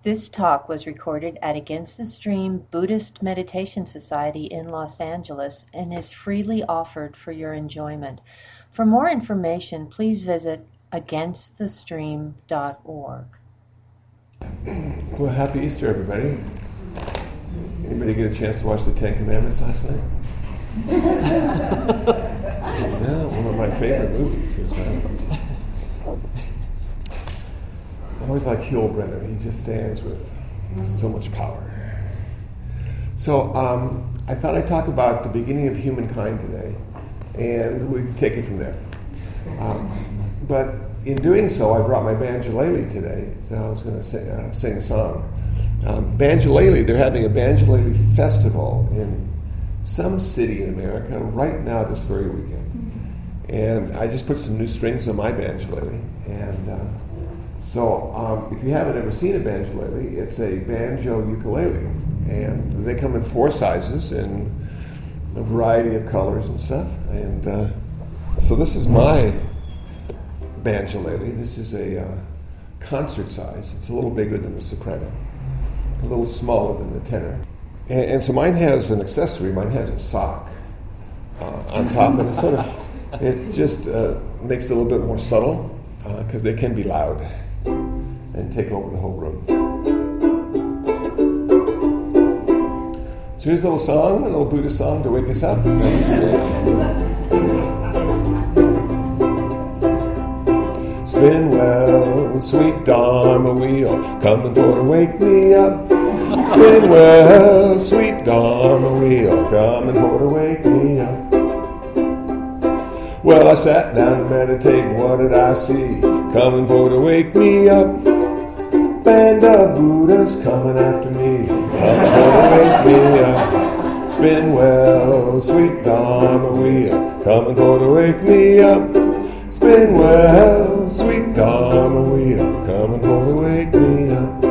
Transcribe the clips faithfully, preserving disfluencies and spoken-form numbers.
This talk was recorded at Against the Stream Buddhist Meditation Society in Los Angeles and is freely offered for your enjoyment. For more information, please visit against the stream dot org. Well, happy Easter, everybody. Anybody get a chance to watch the Ten Commandments last night? Yeah, one of my favorite movies is uh, I always like Yul Brynner. He just stands with so much power. So um, I thought I'd talk about the beginning of humankind today, and we take it from there. Um, but in doing so, I brought my banjolele today, so I was going to sing, uh, sing a song. Um, banjolele, they're having a banjolele festival in some city in America right now this very weekend. And I just put some new strings on my banjolele, and uh, So um, if you haven't ever seen a banjolele, it's a banjo ukulele. And they come in four sizes and a variety of colors and stuff. And uh, so this is my banjolele. This is a uh, concert size. It's a little bigger than the soprano, a little smaller than the tenor. And, and so mine has an accessory. Mine has a sock uh, on top. And it sort of, it just uh, makes it a little bit more subtle because uh, they can be loud and take over the whole room. So here's a little song, a little Buddhist song to wake us up. Spin well, sweet Dharma wheel, coming for to wake me up. Spin well, sweet Dharma wheel, coming for to wake me up. Well, I sat down to meditate, and what did I see? Coming for to wake me up. Band of Buddhas coming after me, coming for to wake me up. Spin well, sweet Dharma wheel, coming for to wake me up. Spin well, sweet Dharma wheel, coming for to wake me up.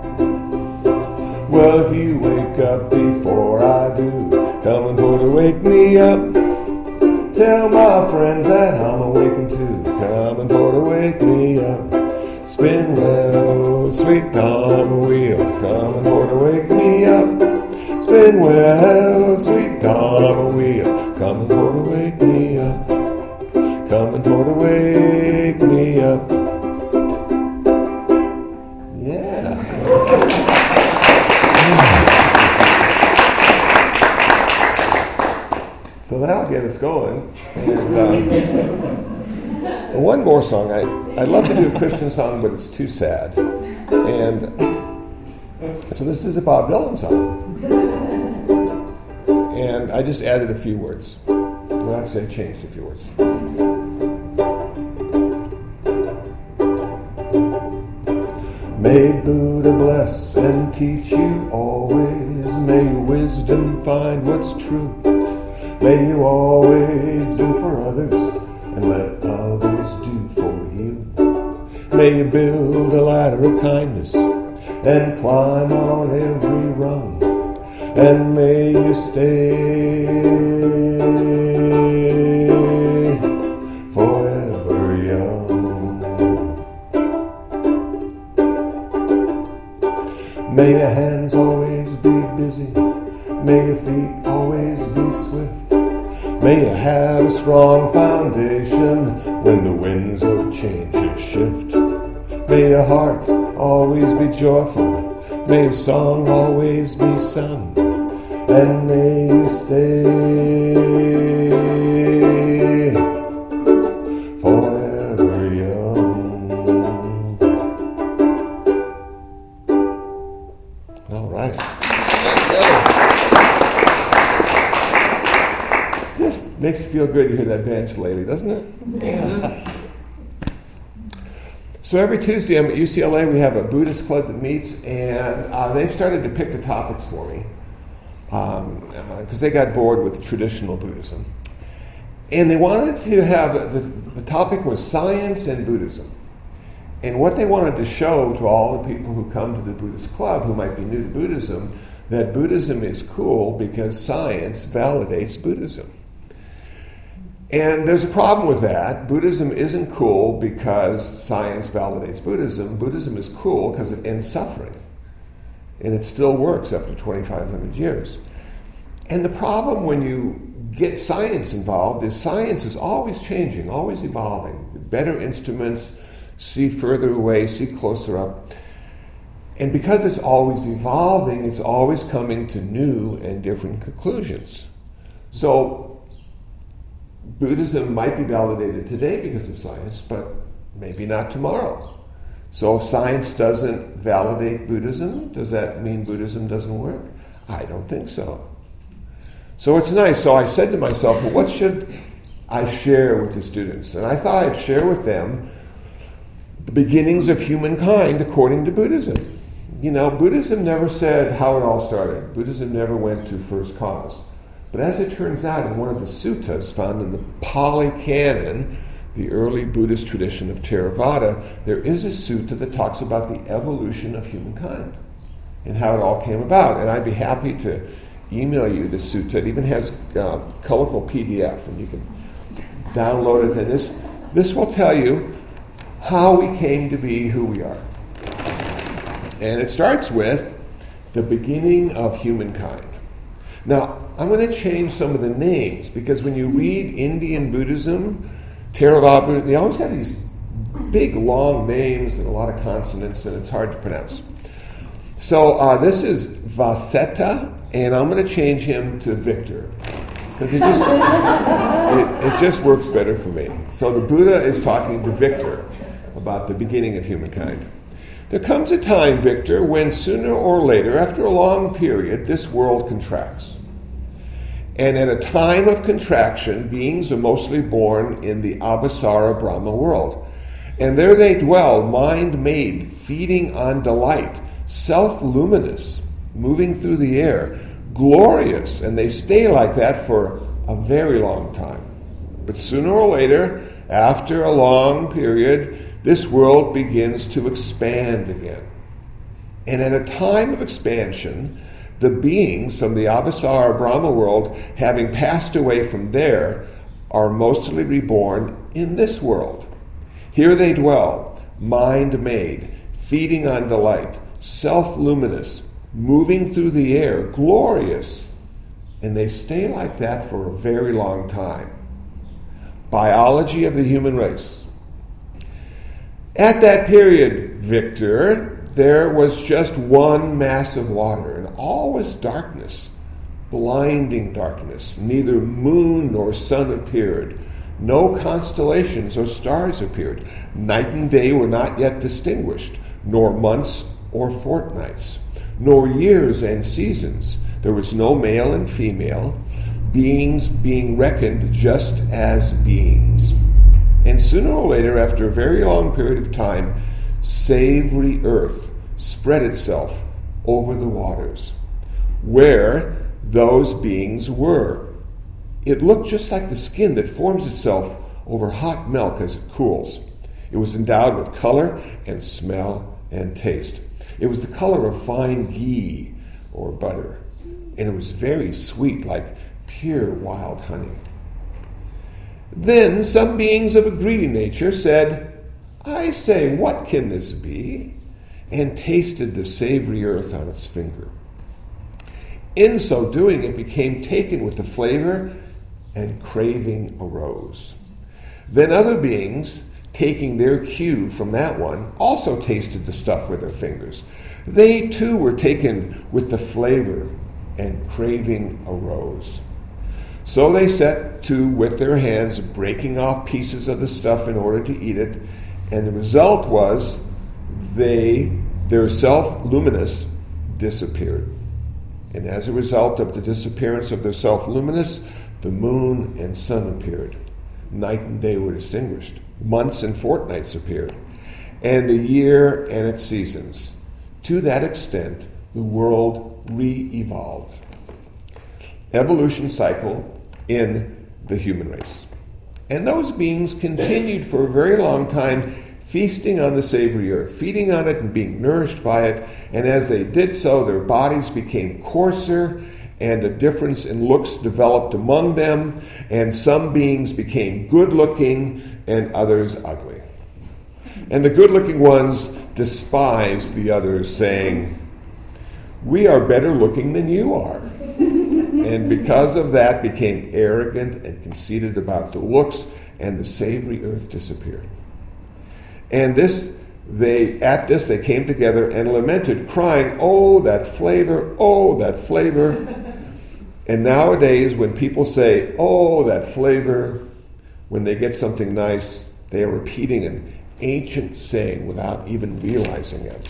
Well, if you wake up before I do, coming for to wake me up. Tell my friends that I'm awakened too, coming for to wake me up. Spin well, sweet Dharma wheel, coming for to wake me up. Spin well, sweet Dharma wheel, coming for to wake me up. Coming for to wake me up. Yeah. So that'll get us going. And, um, one more song. I, I'd love to do a Christian song, but it's too sad. And so this is a Bob Dylan song. And I just added a few words. Well, actually, I changed a few words. May Buddha bless and teach you always. May your wisdom find what's true. May you always do for others and let others do for you. May you build a ladder of kindness and climb on every rung. And may you stay forever young. May your hands always be busy. May your feet always be swift. May you have a strong foundation when the winds of change shift. May your heart always be joyful. May your song always be sung. And may you stay forever young. All right. Just makes you feel good to hear that banjolele, doesn't it? Yeah. So every Tuesday I'm at U C L A. We have a Buddhist club that meets, and uh, they've started to pick the topics for me because um, uh, they got bored with traditional Buddhism. And they wanted to have, the, the topic was science and Buddhism. And what they wanted to show to all the people who come to the Buddhist club who might be new to Buddhism, that Buddhism is cool because science validates Buddhism. And there's a problem with that. Buddhism isn't cool because science validates Buddhism. Buddhism is cool because it ends suffering. and it still works after twenty-five hundred years. And the problem when you get science involved is science is always changing, always evolving. Better instruments, see further away, see closer up. And because it's always evolving, it's always coming to new and different conclusions. So Buddhism might be validated today because of science, but maybe not tomorrow. So if science doesn't validate Buddhism, does that mean Buddhism doesn't work? I don't think so. So it's nice. So I said to myself, well, what should I share with the students? And I thought I'd share with them the beginnings of humankind according to Buddhism. You know, Buddhism never said how it all started. Buddhism never went to first cause. But as it turns out, in one of the suttas found in the Pali Canon, the early Buddhist tradition of Theravada, there is a sutta that talks about the evolution of humankind and how it all came about. And I'd be happy to email you the sutta. It even has a colorful P D F, and you can download it. And this, this will tell you how we came to be who we are. And it starts with the beginning of humankind. Now, I'm going to change some of the names, because when you read Indian Buddhism, Theravada, they always have these big, long names and a lot of consonants, and it's hard to pronounce. So uh, this is Vasetta, and I'm going to change him to Victor, because it just it, it just works better for me. So the Buddha is talking to Victor about the beginning of humankind. There comes a time, Victor, when sooner or later, after a long period, this world contracts. And at a time of contraction, beings are mostly born in the Abhisara Brahma world. And there they dwell, mind-made, feeding on delight, self-luminous, moving through the air, glorious, and they stay like that for a very long time. But sooner or later, after a long period, this world begins to expand again. And at a time of expansion, the beings from the Abhisara Brahma world, having passed away from there, are mostly reborn in this world. Here they dwell, mind-made, feeding on delight, self-luminous, moving through the air, glorious, and they stay like that for a very long time. Biology of the human race. At that period, Victor, there was just one mass of water, and all was darkness, blinding darkness. Neither moon nor sun appeared. No constellations or stars appeared. Night and day were not yet distinguished, nor months or fortnights, nor years and seasons. There was no male and female, beings being reckoned just as beings. And sooner or later, after a very long period of time, savory earth spread itself over the waters, where those beings were. It looked just like the skin that forms itself over hot milk as it cools. It was endowed with color and smell and taste. It was the color of fine ghee or butter, and it was very sweet, like pure wild honey. Then some beings of a greedy nature said, I say, what can this be? And tasted the savory earth on its finger. In so doing, it became taken with the flavor, and craving arose. Then other beings, taking their cue from that one, also tasted the stuff with their fingers. They too were taken with the flavor, and craving arose. So they set to with their hands, breaking off pieces of the stuff in order to eat it, and the result was they, their self-luminous, disappeared. And as a result of the disappearance of their self-luminous, the moon and sun appeared. Night and day were distinguished. Months and fortnights appeared, and the year and its seasons. To that extent, the world re-evolved. Evolution cycle in the human race. And those beings continued for a very long time, feasting on the savory earth, feeding on it and being nourished by it. And as they did so, their bodies became coarser, and a difference in looks developed among them, and some beings became good-looking and others ugly. And the good-looking ones despised the others, saying, we are better looking than you are. And because of that, became arrogant and conceited about the looks, and the savory earth disappeared. And this, they at this they came together and lamented, crying, "Oh, that flavor! Oh, that flavor!" And nowadays, when people say, "Oh, that flavor," when they get something nice, they are repeating an ancient saying without even realizing it.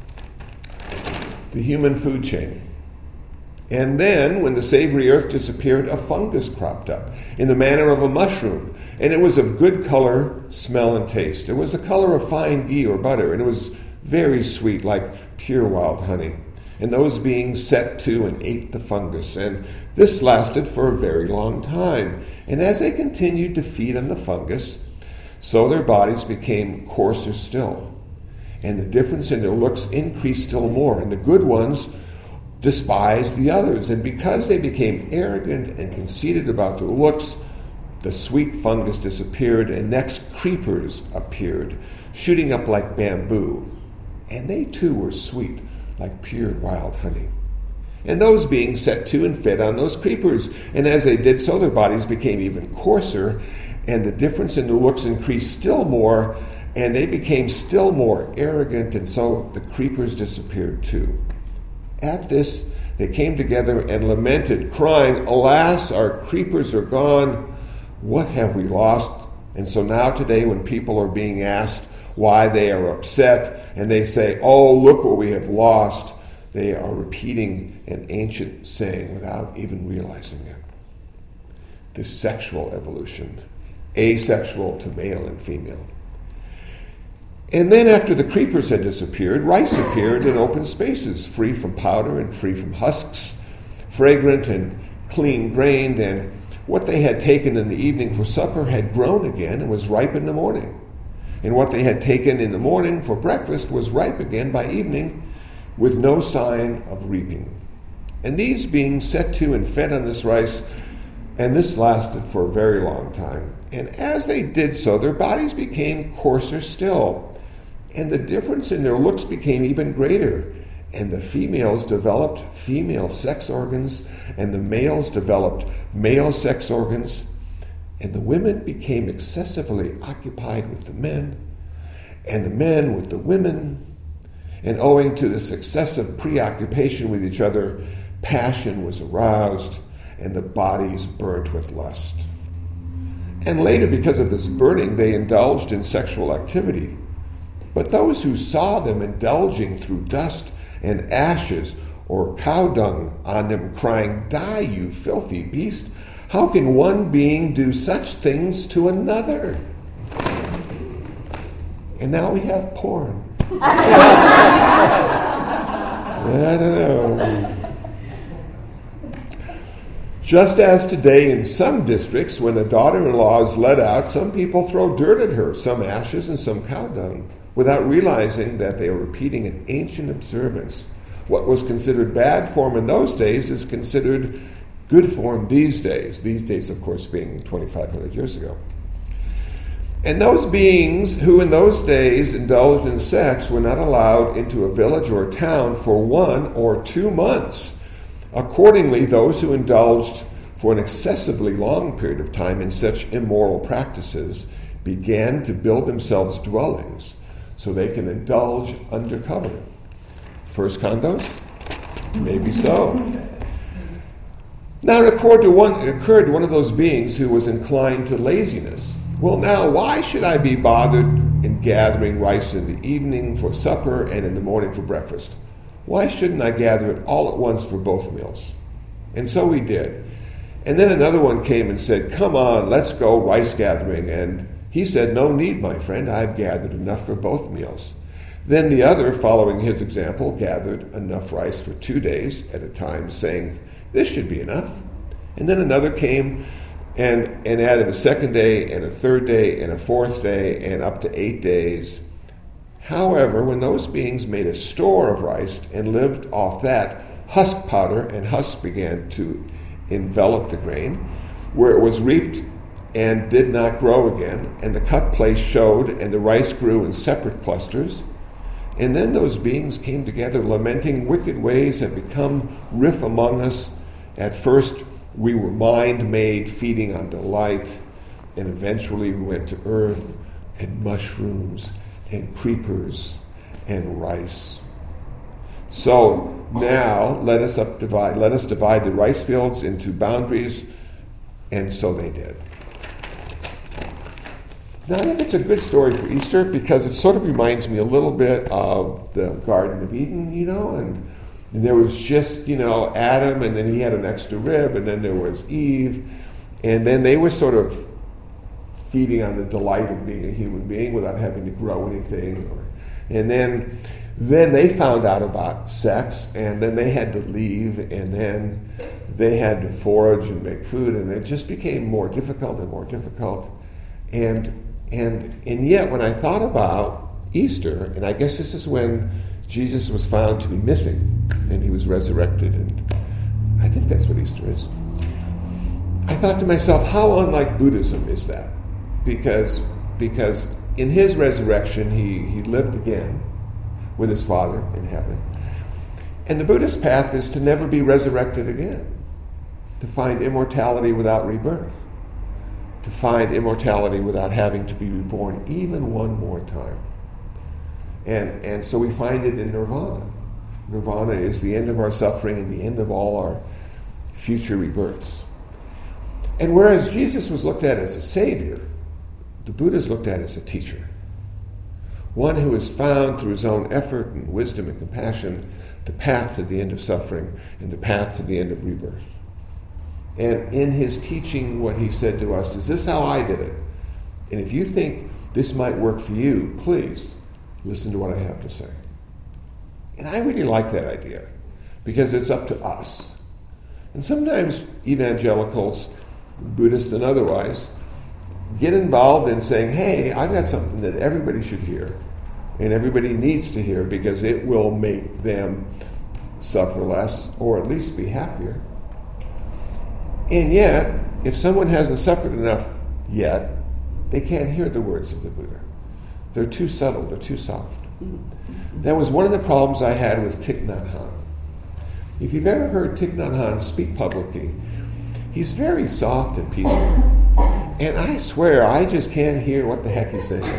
The human food chain. And then, when the savory earth disappeared, a fungus cropped up in the manner of a mushroom. And it was of good color, smell, and taste. It was the color of fine ghee or butter, and it was very sweet, like pure wild honey. And those beings set to and ate the fungus. And this lasted for a very long time. And as they continued to feed on the fungus, so their bodies became coarser still. And the difference in their looks increased still more. And the good ones despised the others, and because they became arrogant and conceited about their looks, the sweet fungus disappeared, and next creepers appeared, shooting up like bamboo, and they too were sweet, like pure wild honey. And those beings set to and fed on those creepers, and as they did so, their bodies became even coarser, and the difference in their looks increased still more, and they became still more arrogant, and so the creepers disappeared too. At this, they came together and lamented, crying, "Alas, our creepers are gone. What have we lost?" And so now today, when people are being asked why they are upset, and they say, "Oh, look what we have lost," they are repeating an ancient saying without even realizing it. This sexual evolution, asexual to male and female. And then after the creepers had disappeared, rice appeared in open spaces, free from powder and free from husks, fragrant and clean-grained, and what they had taken in the evening for supper had grown again and was ripe in the morning. And what they had taken in the morning for breakfast was ripe again by evening, with no sign of reaping. And these beings set to and fed on this rice, and this lasted for a very long time. And as they did so, their bodies became coarser still, and the difference in their looks became even greater. And the females developed female sex organs, and the males developed male sex organs, and the women became excessively occupied with the men, and the men with the women. And owing to this excessive preoccupation with each other, passion was aroused, and the bodies burnt with lust. And later, because of this burning, they indulged in sexual activity. But those who saw them indulging threw dust and ashes or cow dung on them, crying, "Die, you filthy beast! How can one being do such things to another?" And now we have porn. I don't know. Just as today in some districts, when a daughter-in-law is let out, some people throw dirt at her, some ashes and some cow dung, without realizing that they are repeating an ancient observance. What was considered bad form in those days is considered good form these days. These days, of course, being twenty-five hundred years ago. And those beings who in those days indulged in sex were not allowed into a village or a town for one or two months. Accordingly, those who indulged for an excessively long period of time in such immoral practices began to build themselves dwellings so they can indulge undercover. First condos? Maybe so. Now it occurred to one, it occurred to one of those beings who was inclined to laziness. Well, now, why should I be bothered in gathering rice in the evening for supper and in the morning for breakfast? Why shouldn't I gather it all at once for both meals? And so he did. And then another one came and said, "Come on, let's go rice gathering." And he said, "No need, my friend, I've gathered enough for both meals." Then the other, following his example, gathered enough rice for two days at a time, saying, "This should be enough." And then another came and, and added a second day and a third day and a fourth day and up to eight days. However, when those beings made a store of rice and lived off that, husk powder and husks began to envelop the grain, where it was reaped and did not grow again, and the cut place showed, and the rice grew in separate clusters. And then those beings came together, lamenting wicked ways have become rife among us. At first, we were mind-made, feeding on delight, and eventually we went to earth and mushrooms and creepers and rice. So now let us up divide, let us divide the rice fields into boundaries, and so they did. Now, I think it's a good story for Easter because it sort of reminds me a little bit of the Garden of Eden, you know, and, and there was just, you know, Adam, and then he had an extra rib, and then there was Eve, and then they were sort of feeding on the delight of being a human being without having to grow anything. Or, and then, then they found out about sex, and then they had to leave, and then they had to forage and make food, and it just became more difficult and more difficult. And And and yet, when I thought about Easter, and I guess this is when Jesus was found to be missing, and he was resurrected, and I think that's what Easter is. I thought to myself, how unlike Buddhism is that? Because because in his resurrection, he, he lived again with his Father in heaven. And the Buddhist path is to never be resurrected again, to find immortality without rebirth, to find immortality without having to be reborn even one more time. And and so we find it in nirvana. Nirvana is the end of our suffering and the end of all our future rebirths. And whereas Jesus was looked at as a savior, the Buddha is looked at as a teacher. One who has found through his own effort and wisdom and compassion the path to the end of suffering and the path to the end of rebirth. And in his teaching, what he said to us is, this is how I did it. And if you think this might work for you, please listen to what I have to say. And I really like that idea because it's up to us. And sometimes evangelicals, Buddhists and otherwise, get involved in saying, hey, I've got something that everybody should hear and everybody needs to hear because it will make them suffer less or at least be happier. And yet, if someone hasn't suffered enough yet, they can't hear the words of the Buddha. They're too subtle, they're too soft. That was one of the problems I had with Thich Nhat Hanh. If you've ever heard Thich Nhat Hanh speak publicly, he's very soft and peaceful. And I swear, I just can't hear what the heck he's saying.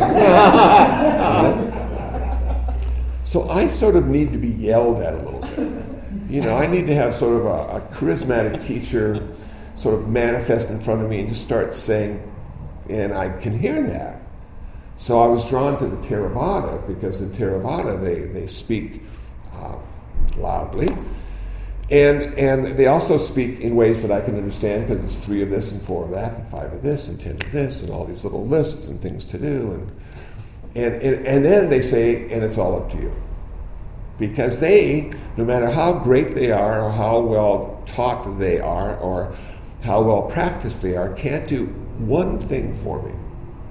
So I sort of need to be yelled at a little bit. You know, I need to have sort of a, a charismatic teacher sort of manifest in front of me and just start saying, and I can hear that. So I was drawn to the Theravada because in Theravada they, they speak uh, loudly. And and they also speak in ways that I can understand because it's three of this and four of that and five of this and ten of this and all these little lists and things to do. And and, and, and then they say, and it's all up to you. Because they, no matter how great they are or how well taught they are or how well practiced they are, can't do one thing for me.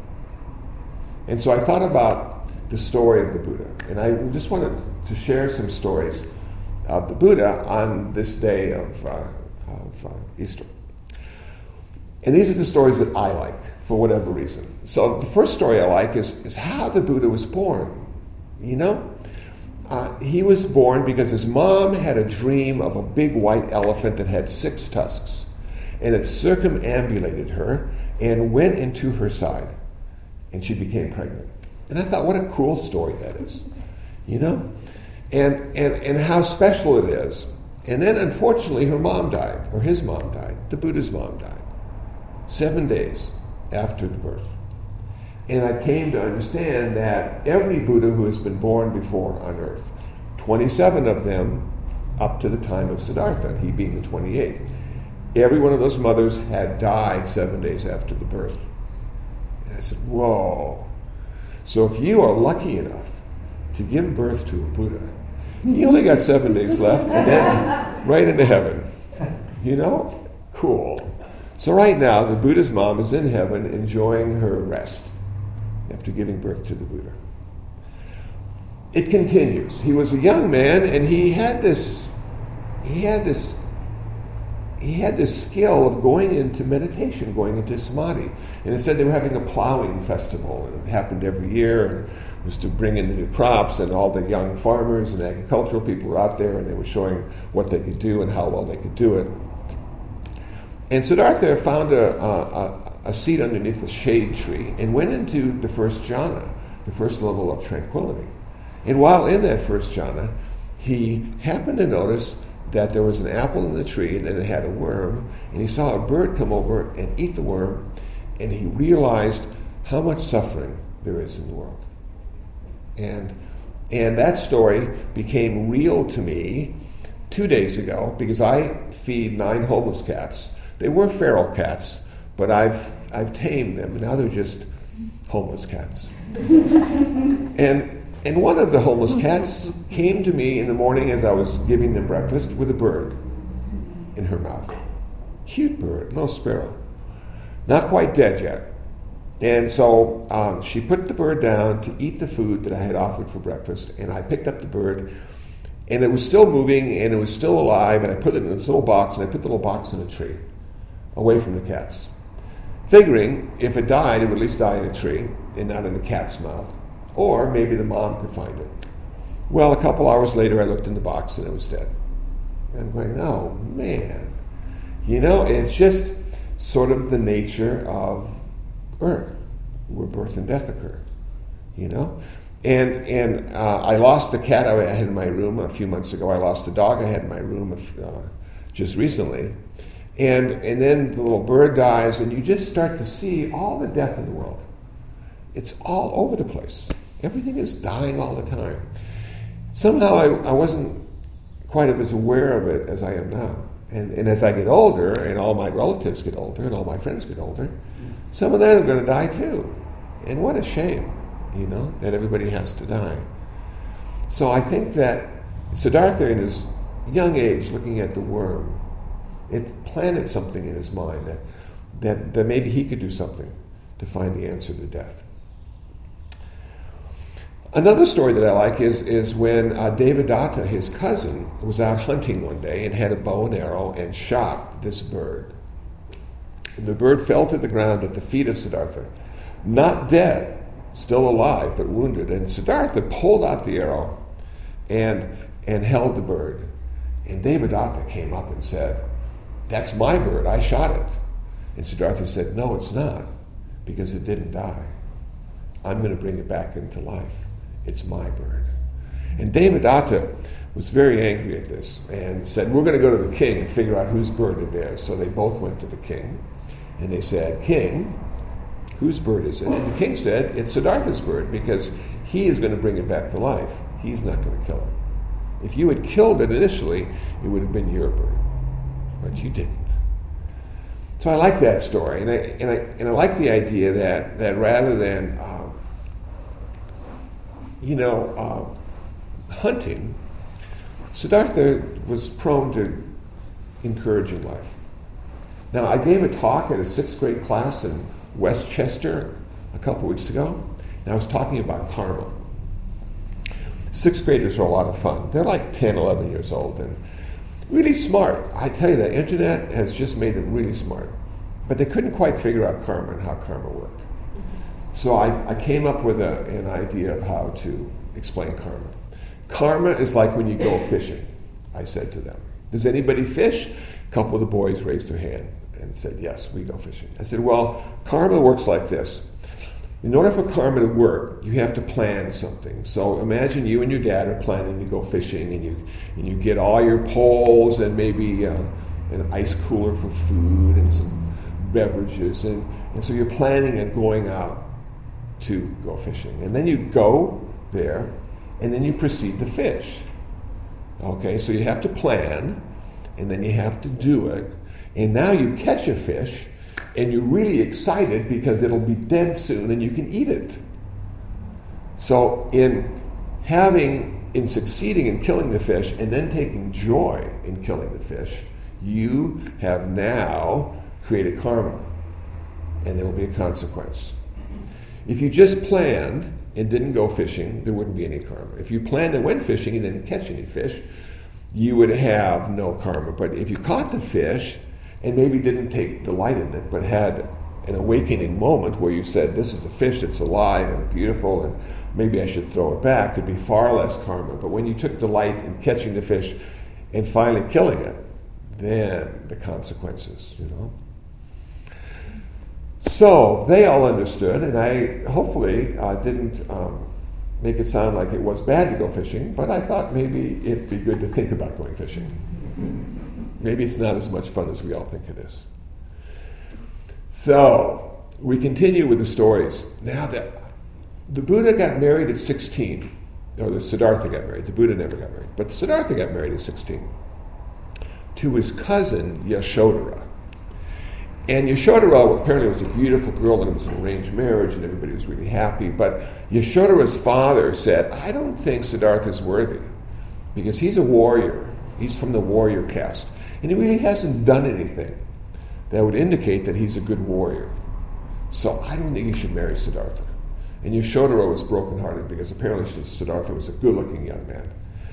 And so I thought about the story of the Buddha. And I just wanted to share some stories of the Buddha on this day of, uh, of uh, Easter. And these are the stories that I like, for whatever reason. So the first story I like is, is how the Buddha was born. You know? Uh, he was born because his mom had a dream of a big white elephant that had six tusks. And it circumambulated her and went into her side. And she became pregnant. And I thought, what a cruel story that is. You know? And, and, and how special it is. And then, unfortunately, her mom died, or his mom died. The Buddha's mom died. Seven days after the birth. And I came to understand that every Buddha who has been born before on earth, twenty-seven of them up to the time of Siddhartha, he being the twenty-eighth, every one of those mothers had died seven days after the birth. And I said, whoa. So if you are lucky enough to give birth to a Buddha, you only got seven days left, and then right into heaven. You know? Cool. So right now, the Buddha's mom is in heaven enjoying her rest after giving birth to the Buddha. It continues. He was a young man, and he had this, he had this, he had this skill of going into meditation, going into samadhi. And it said they were having a plowing festival, and it happened every year. And was to bring in the new crops, and all the young farmers and agricultural people were out there, and they were showing what they could do and how well they could do it. And Siddhartha found a, a, a seat underneath a shade tree and went into the first jhana, the first level of tranquility. And while in that first jhana, he happened to notice that there was an apple in the tree, and then it had a worm, and he saw a bird come over and eat the worm, and he realized how much suffering there is in the world. And and that story became real to me two days ago because I feed nine homeless cats. They were feral cats, but I've I've tamed them, and now they're just homeless cats. and and one of the homeless cats came to me in the morning as I was giving them breakfast with a bird in her mouth. Cute bird, little sparrow. Not quite dead yet. And so um, she put the bird down to eat the food that I had offered for breakfast, and I picked up the bird, and it was still moving, and it was still alive, and I put it in this little box, and I put the little box in a tree, away from the cats, figuring if it died, it would at least die in a tree and not in the cat's mouth, or maybe the mom could find it. Well, a couple hours later, I looked in the box, and it was dead. And I'm going, oh, man. You know, it's just sort of the nature of Earth, where birth and death occur, you know? And and uh, I lost the cat I had in my room a few months ago. I lost the dog I had in my room uh, just recently. And, and then the little bird dies, and you just start to see all the death in the world. It's all over the place. Everything is dying all the time. Somehow I, I wasn't quite as aware of it as I am now. And, and as I get older, and all my relatives get older, and all my friends get older, some of them are going to die too. And what a shame, you know, that everybody has to die. So I think that Siddhartha, in his young age, looking at the worm, it planted something in his mind that, that, that maybe he could do something to find the answer to death. Another story that I like is, is when uh, Devadatta, his cousin, was out hunting one day and had a bow and arrow and shot this bird. And the bird fell to the ground at the feet of Siddhartha, not dead, still alive, but wounded. And Siddhartha pulled out the arrow and, and held the bird. And Devadatta came up and said, "That's my bird, I shot it." And Siddhartha said, "No, it's not, because it didn't die. I'm going to bring it back into life. It's my bird." And Devadatta was very angry at this and said, "We're going to go to the king and figure out whose bird it is." So they both went to the king, and they said, "King, whose bird is it?" And the king said, "It's Siddhartha's bird, because he is going to bring it back to life. He's not going to kill it. If you had killed it initially, it would have been your bird, but you didn't." So I like that story, and I and I and I like the idea that that rather than um, you know uh, hunting, Siddhartha was prone to encouraging life. Now, I gave a talk at a sixth grade class in Westchester a couple weeks ago, and I was talking about karma. Sixth graders are a lot of fun. They're like ten, eleven years old and really smart. I tell you, the internet has just made them really smart. But they couldn't quite figure out karma and how karma worked. So I, I came up with a, an idea of how to explain karma. Karma is like when you go fishing, I said to them. Does anybody fish? A couple of the boys raised their hand and said, "Yes, we go fishing." I said, well, karma works like this. In order for karma to work, you have to plan something. So imagine you and your dad are planning to go fishing, and you and you get all your poles and maybe uh, an ice cooler for food and some beverages, and, and so you're planning on going out to go fishing. And then you go there, and then you proceed to fish. Okay, so you have to plan, and then you have to do it, and now you catch a fish, and you're really excited because it'll be dead soon and you can eat it. So in having, in succeeding in killing the fish and then taking joy in killing the fish, you have now created karma, and there will be a consequence. If you just planned and didn't go fishing, there wouldn't be any karma. If you planned and went fishing and didn't catch any fish, you would have no karma. But if you caught the fish and maybe didn't take delight in it, but had an awakening moment where you said, "This is a fish that's alive and beautiful, and maybe I should throw it back. There'd be far less karma. But when you took delight in catching the fish and finally killing it, then the consequences, you know. So they all understood, and I hopefully uh, didn't um, make it sound like it was bad to go fishing, but I thought maybe it'd be good to think about going fishing. Maybe it's not as much fun as we all think it is. So we continue with the stories. Now that the Buddha got married at sixteen, or the Siddhartha got married. The Buddha never got married, but Siddhartha got married at sixteen to his cousin Yashodhara. And Yashodhara apparently was a beautiful girl, and it was an arranged marriage, and everybody was really happy. But Yashodhara's father said, I don't think Siddhartha's worthy, because he's a warrior. He's from the warrior caste. And he really hasn't done anything that would indicate that he's a good warrior. So I don't think you should marry Siddhartha. And Yashodhara was brokenhearted because apparently Siddhartha was a good-looking young man.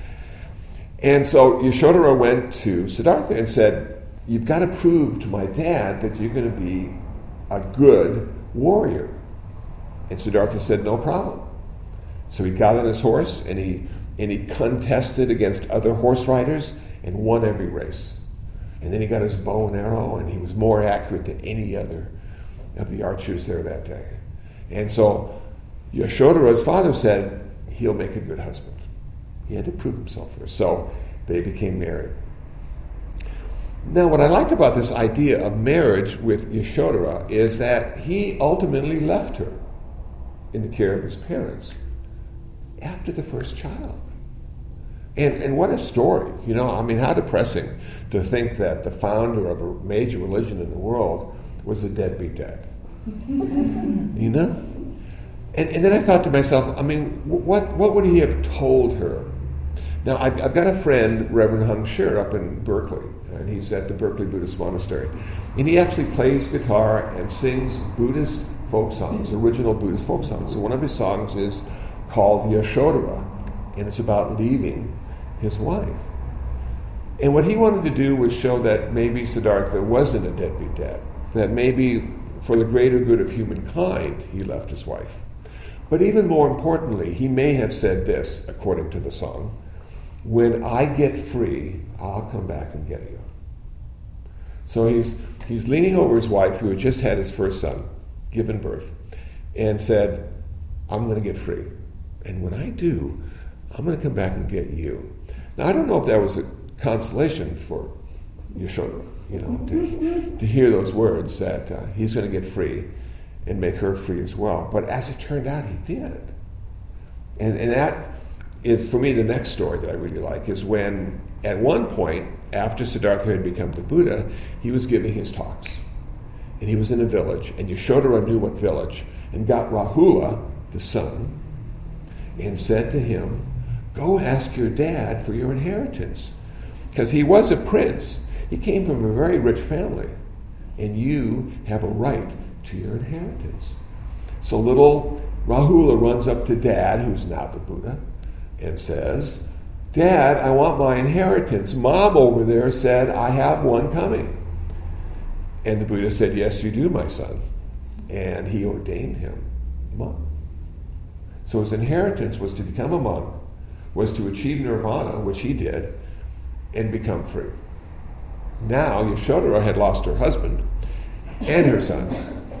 And so Yashodhara went to Siddhartha and said, you've got to prove to my dad that you're going to be a good warrior. And Siddhartha said, no problem. So he got on his horse and he and he contested against other horse riders and won every race. And then he got his bow and arrow, and he was more accurate than any other of the archers there that day. And so Yashodhara's father said, he'll make a good husband. He had to prove himself first. So they became married. Now, what I like about this idea of marriage with Yashodhara is that he ultimately left her in the care of his parents after the first child. And, and what a story, you know, I mean, how depressing to think that the founder of a major religion in the world was a deadbeat dad. You know? And, and then I thought to myself, I mean, what, what would he have told her? Now, I've, I've got a friend, Reverend Hung Shir, up in Berkeley, and he's at the Berkeley Buddhist Monastery. And he actually plays guitar and sings Buddhist folk songs, original Buddhist folk songs. And one of his songs is called Yashodhara, and it's about leaving his wife. And what he wanted to do was show that maybe Siddhartha wasn't a deadbeat dad, that maybe for the greater good of humankind, he left his wife. But even more importantly, he may have said this, according to the song, when I get free, I'll come back and get you. So he's he's leaning over his wife, who had just had his first son, given birth, and said, I'm going to get free. And when I do, I'm going to come back and get you. Now, I don't know if that was a consolation for Yashodhara, you know, to, to hear those words that uh, he's going to get free and make her free as well. But as it turned out, he did. And, and that is, for me, the next story that I really like, is when, at one point, after Siddhartha had become the Buddha, he was giving his talks. And he was in a village, and Yashodhara knew what village, and got Rahula, the son, and said to him, go ask your dad for your inheritance. Because he was a prince. He came from a very rich family. And you have a right to your inheritance. So little Rahula runs up to Dad, who's now the Buddha, and says, Dad, I want my inheritance. Mom over there said I have one coming. And the Buddha said, yes, you do, my son. And he ordained him monk. So his inheritance was to become a monk, was to achieve nirvana, which he did, and become free. Now, Yashodhara had lost her husband and her son.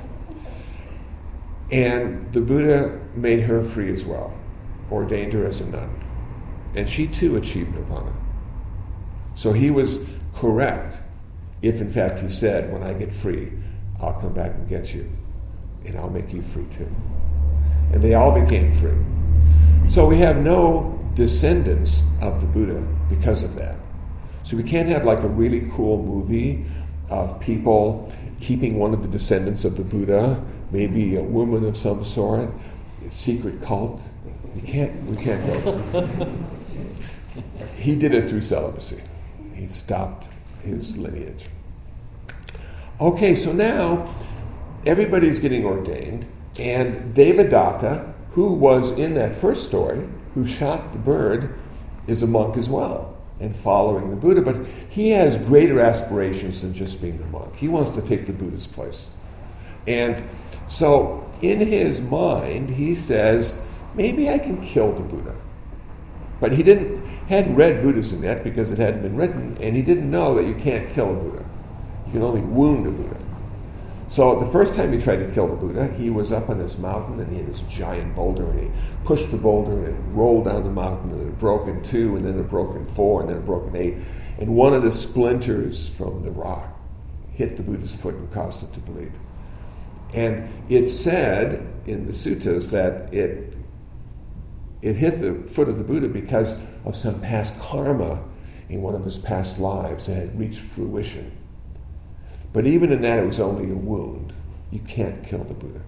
And the Buddha made her free as well, ordained her as a nun. And she too achieved nirvana. So he was correct if in fact he said, when I get free, I'll come back and get you, and I'll make you free too. And they all became free. So we have no descendants of the Buddha because of that. So we can't have like a really cool movie of people keeping one of the descendants of the Buddha, maybe a woman of some sort, a secret cult. We can't, we can't go. He did it through celibacy. He stopped his lineage. Okay, so now everybody's getting ordained, and Devadatta, who was in that first story, who shot the bird, is a monk as well, and following the Buddha, but he has greater aspirations than just being a monk. He wants to take the Buddha's place. And so in his mind, he says, maybe I can kill the Buddha. But he didn't hadn't read Buddhism yet because it hadn't been written, and he didn't know that you can't kill a Buddha. You can only wound a Buddha. So the first time he tried to kill the Buddha, he was up on this mountain, and he had this giant boulder, and he pushed the boulder, and it rolled down the mountain, and it broke in two, and then it broke in four, and then it broke in eight. And one of the splinters from the rock hit the Buddha's foot and caused it to bleed. And it said in the suttas that it it hit the foot of the Buddha because of some past karma in one of his past lives that had reached fruition. But even in that, it was only a wound. You can't kill the Buddha.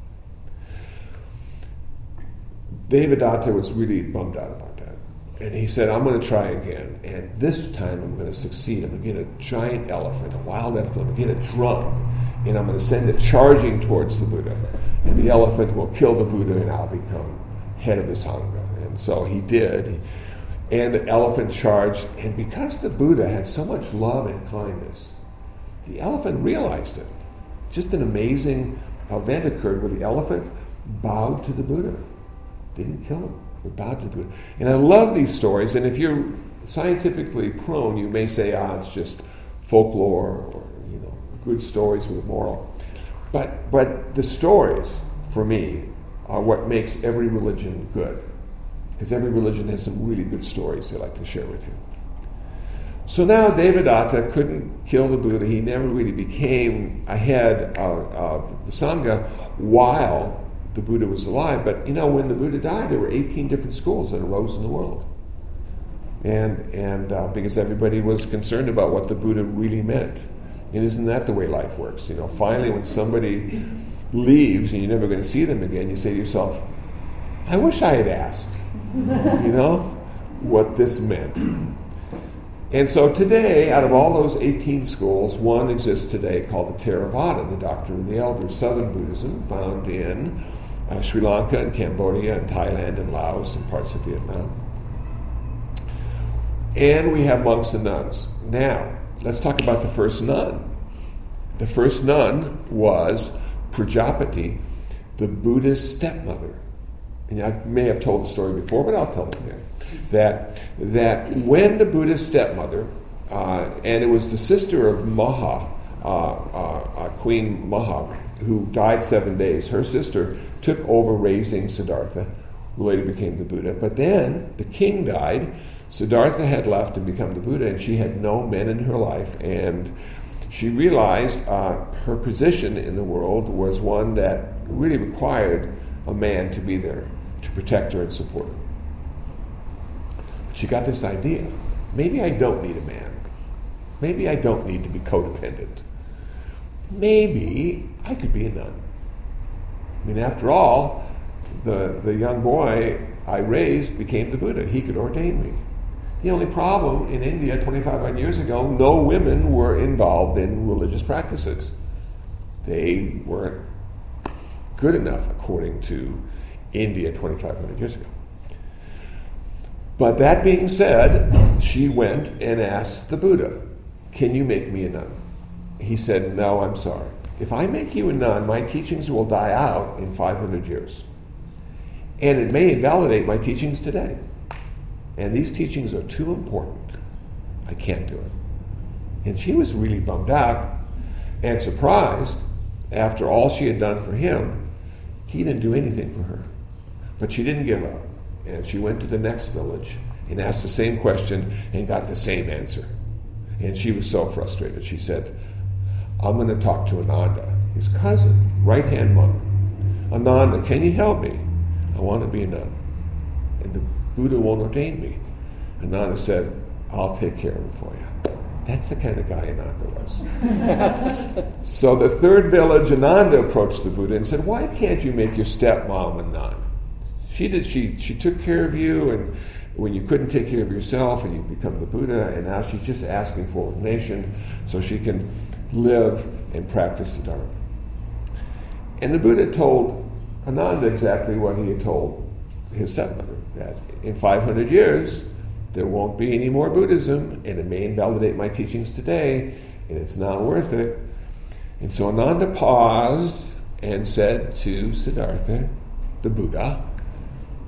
Devadatta was really bummed out about that. And he said, I'm going to try again. And this time I'm going to succeed. I'm going to get a giant elephant, a wild elephant. I'm going to get it drunk. And I'm going to send it charging towards the Buddha. And the elephant will kill the Buddha, and I'll become head of the Sangha. And so he did. And the elephant charged. And because the Buddha had so much love and kindness, the elephant realized it. Just an amazing event occurred where the elephant bowed to the Buddha. Didn't kill him, but bowed to the Buddha. And I love these stories. And if you're scientifically prone, you may say, ah, it's just folklore or, you know, good stories with a moral. But, but the stories, for me, are what makes every religion good. Because every religion has some really good stories they like to share with you. So now Devadatta couldn't kill the Buddha. He never really became a head of, of the Sangha while the Buddha was alive. But, you know, when the Buddha died, there were eighteen different schools that arose in the world. And, and uh, because everybody was concerned about what the Buddha really meant. And isn't that the way life works? You know, finally when somebody leaves and you're never going to see them again, you say to yourself, I wish I had asked, you know, what this meant. And so today, out of all those eighteen schools, one exists today called the Theravada, the Doctrine of the Elders, Southern Buddhism, found in uh, Sri Lanka and Cambodia and Thailand and Laos and parts of Vietnam. And we have monks and nuns. Now, let's talk about the first nun. The first nun was Prajapati, the Buddha's stepmother. And I may have told the story before, but I'll tell it again. That, that when the Buddha's stepmother, uh, and it was the sister of Maha, uh, uh, uh, Queen Maha, who died seven days, her sister took over raising Siddhartha, who later became the Buddha. But then the king died, Siddhartha had left and become the Buddha, and she had no men in her life, and she realized uh, her position in the world was one that really required a man to be there to protect her and support her. She got this idea. Maybe I don't need a man. Maybe I don't need to be codependent. Maybe I could be a nun. I mean, after all, the, the young boy I raised became the Buddha. He could ordain me. The only problem in India twenty-five hundred years ago, no women were involved in religious practices. They weren't good enough, according to India twenty-five hundred years ago. But that being said, she went and asked the Buddha, can you make me a nun? He said, no, I'm sorry. If I make you a nun, my teachings will die out in five hundred years. And it may invalidate my teachings today. And these teachings are too important. I can't do it. And she was really bummed out and surprised. After all she had done for him, he didn't do anything for her. But she didn't give up. And she went to the next village and asked the same question and got the same answer. And she was so frustrated. She said, I'm going to talk to Ananda, his cousin, right-hand monk. Ananda, can you help me? I want to be a nun. And the Buddha won't ordain me. Ananda said, I'll take care of it for you. That's the kind of guy Ananda was. So the third village, Ananda approached the Buddha and said, why can't you make your stepmom a nun? She did. She she took care of you, and when you couldn't take care of yourself, and you become the Buddha, and now she's just asking for ordination so she can live and practice the Dharma. And the Buddha told Ananda exactly what he had told his stepmother, that in five hundred years, there won't be any more Buddhism, and it may invalidate my teachings today, and it's not worth it. And so Ananda paused and said to Siddhartha, the Buddha,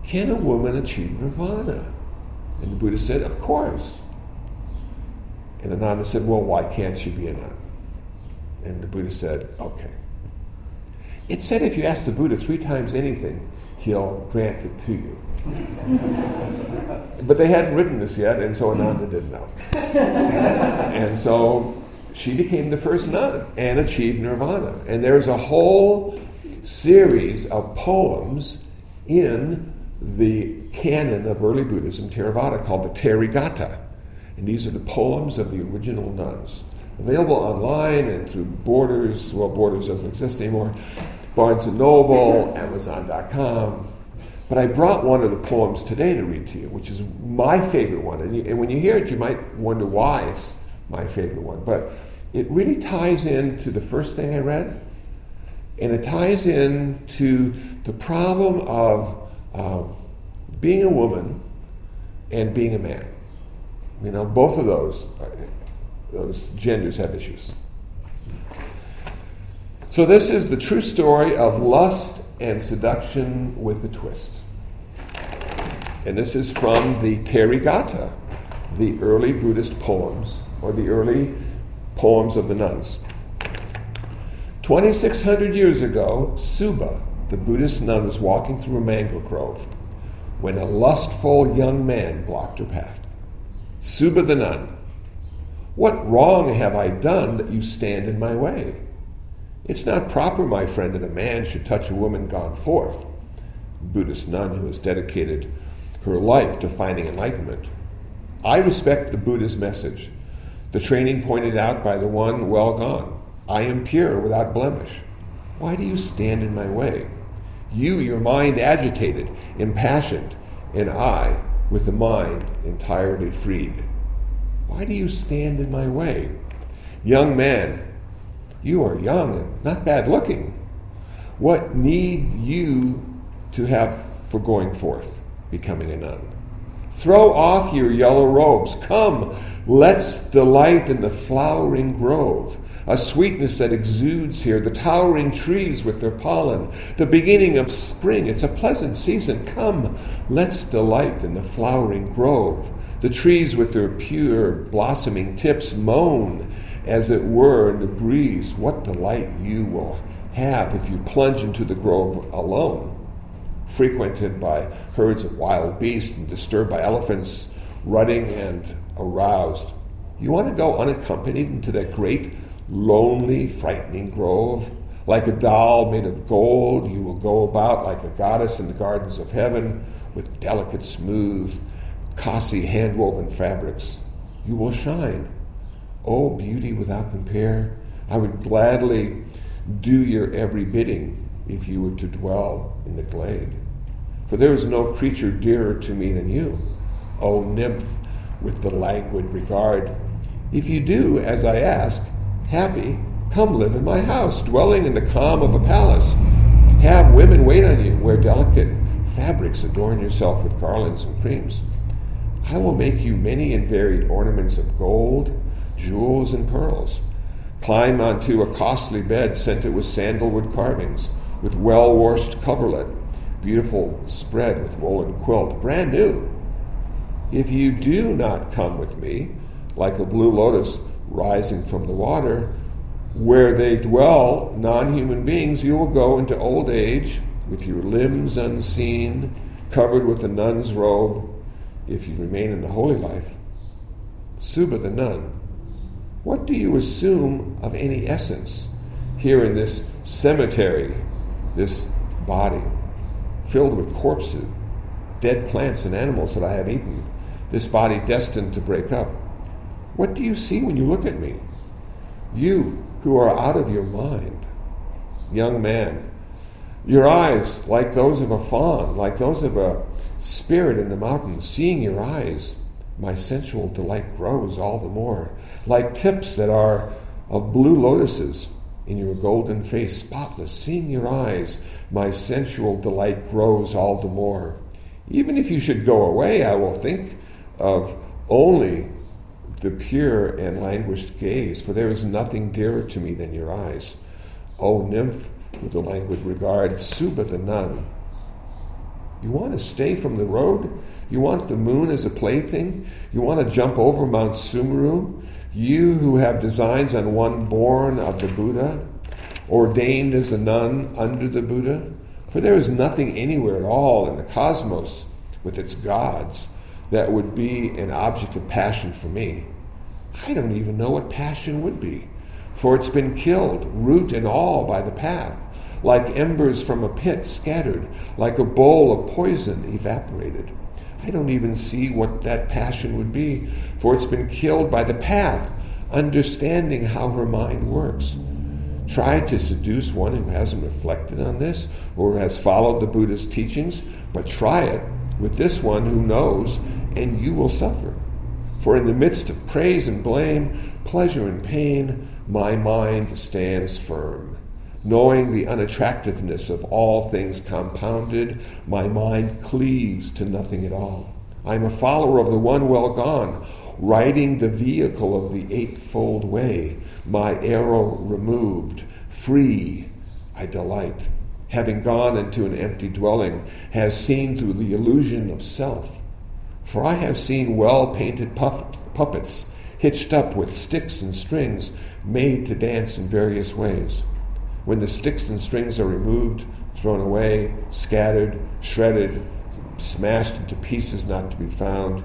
can a woman achieve nirvana? And the Buddha said, of course. And Ananda said, well, why can't she be a nun? And the Buddha said, okay. It said if you ask the Buddha three times anything, he'll grant it to you. But they hadn't written this yet, and so Ananda didn't know. And so she became the first nun and achieved nirvana. And there's a whole series of poems in the canon of early Buddhism, Theravada, called the Therigatha. And these are the poems of the original nuns. Available online and through Borders. Well, Borders doesn't exist anymore. Barnes and Noble, Amazon dot com. But I brought one of the poems today to read to you, which is my favorite one. And, you, and when you hear it, you might wonder why it's my favorite one. But it really ties into the first thing I read. And it ties into the problem of um, being a woman and being a man. You know, both of those, those genders have issues. So this is the true story of lust and seduction with a twist. And this is from the Therigatha, the early Buddhist poems, or the early poems of the nuns. twenty-six hundred years ago, Suba, the Buddhist nun, was walking through a mango grove when a lustful young man blocked her path. Suba the nun, what wrong have I done that you stand in my way? It's not proper, my friend, that a man should touch a woman gone forth. A Buddhist nun who has dedicated her life to finding enlightenment. I respect the Buddha's message, the training pointed out by the one well gone. I am pure without blemish. Why do you stand in my way? You, your mind agitated, impassioned, and I, with the mind entirely freed. Why do you stand in my way? Young man, you are young and not bad looking. What need you to have for going forth, becoming a nun? Throw off your yellow robes. Come, let's delight in the flowering grove, a sweetness that exudes here, the towering trees with their pollen, the beginning of spring. It's a pleasant season. Come, let's delight in the flowering grove. The trees with their pure blossoming tips moan, as it were, in the breeze. What delight you will have if you plunge into the grove alone, frequented by herds of wild beasts and disturbed by elephants rutting and aroused. You want to go unaccompanied into that great, lonely, frightening grove? Like a doll made of gold, you will go about like a goddess in the gardens of heaven with delicate, smooth, costly, hand-woven fabrics. You will shine. Oh, beauty without compare, I would gladly do your every bidding if you were to dwell in the glade. For there is no creature dearer to me than you, O nymph with the languid regard. If you do as I ask, happy, come live in my house, dwelling in the calm of a palace. Have women wait on you, wear delicate fabrics, adorn yourself with garlands and creams. I will make you many and varied ornaments of gold, jewels, and pearls. Climb onto a costly bed scented with sandalwood carvings, with well-washed coverlet, beautiful spread with woolen quilt, brand new. If you do not come with me, like a blue lotus rising from the water, where they dwell, non-human beings, you will go into old age with your limbs unseen, covered with a nun's robe, if you remain in the holy life. Suba the nun, what do you assume of any essence here in this cemetery, this body, filled with corpses, dead plants and animals that I have eaten, this body destined to break up? What do you see when you look at me? You who are out of your mind. Young man, your eyes like those of a fawn, like those of a spirit in the mountains. Seeing your eyes, my sensual delight grows all the more. Like tips that are of blue lotuses in your golden face, spotless. Seeing your eyes, my sensual delight grows all the more. Even if you should go away, I will think of only the pure and languished gaze, for there is nothing dearer to me than your eyes. O nymph with the languid regard, Suba the nun, You want to stay from the road? You want the moon as a plaything? You want to jump over Mount Sumeru? You who have designs on one born of the Buddha, ordained as a nun under the Buddha? For there is nothing anywhere at all in the cosmos with its gods that would be an object of passion for me. I don't even know what passion would be, for it's been killed, root and all, by the path, like embers from a pit scattered, like a bowl of poison evaporated. I don't even see what that passion would be, for it's been killed by the path, understanding how her mind works. Try to seduce one who hasn't reflected on this or has followed the Buddha's teachings, but try it with this one who knows, and you will suffer. For in the midst of praise and blame, pleasure and pain, my mind stands firm. Knowing the unattractiveness of all things compounded, my mind cleaves to nothing at all. I am a follower of the one well gone, riding the vehicle of the eightfold way, my arrow removed, free, I delight. Having gone into an empty dwelling, has seen through the illusion of self. For I have seen well-painted puff- puppets hitched up with sticks and strings, made to dance in various ways. When the sticks and strings are removed, thrown away, scattered, shredded, smashed into pieces not to be found,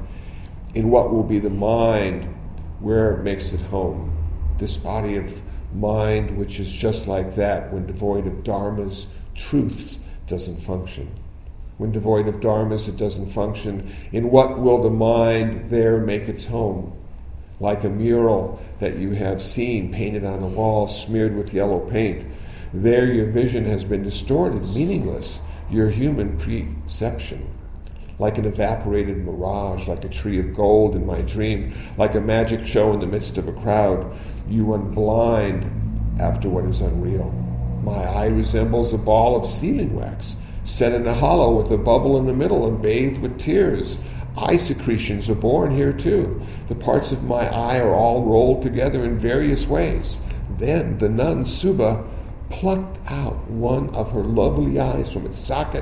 in what will be the mind where it makes it home. This body of mind, which is just like that, when devoid of dharmas, truths, doesn't function. When devoid of dharmas, it doesn't function. In what will the mind there make its home? Like a mural that you have seen painted on a wall, smeared with yellow paint. There your vision has been distorted, meaningless, your human perception. Like an evaporated mirage, like a tree of gold in my dream, like a magic show in the midst of a crowd, you run blind after what is unreal. My eye resembles a ball of sealing wax, set in a hollow with a bubble in the middle and bathed with tears. Eye secretions are born here too. The parts of my eye are all rolled together in various ways. Then the nun, Suba, plucked out one of her lovely eyes from its socket,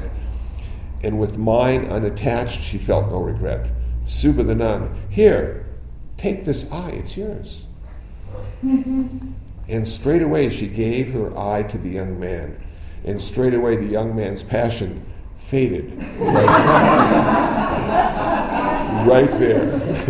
and with mine unattached, she felt no regret. Suba the nun, here, take this eye, it's yours. And straightway she gave her eye to the young man, and straightway the young man's passion faded. Right, right there.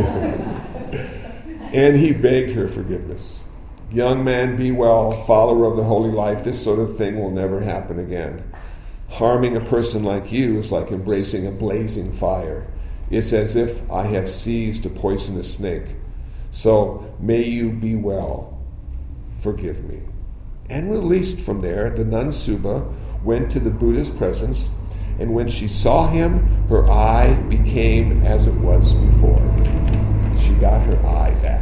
And he begged her forgiveness. Young man, be well, follower of the holy life, this sort of thing will never happen again. Harming a person like you is like embracing a blazing fire. It's as if I have seized a poisonous snake. So may you be well. Forgive me. And released from there, the nun Suba went to the Buddha's presence, and when she saw him, her eye became as it was before. She got her eye back.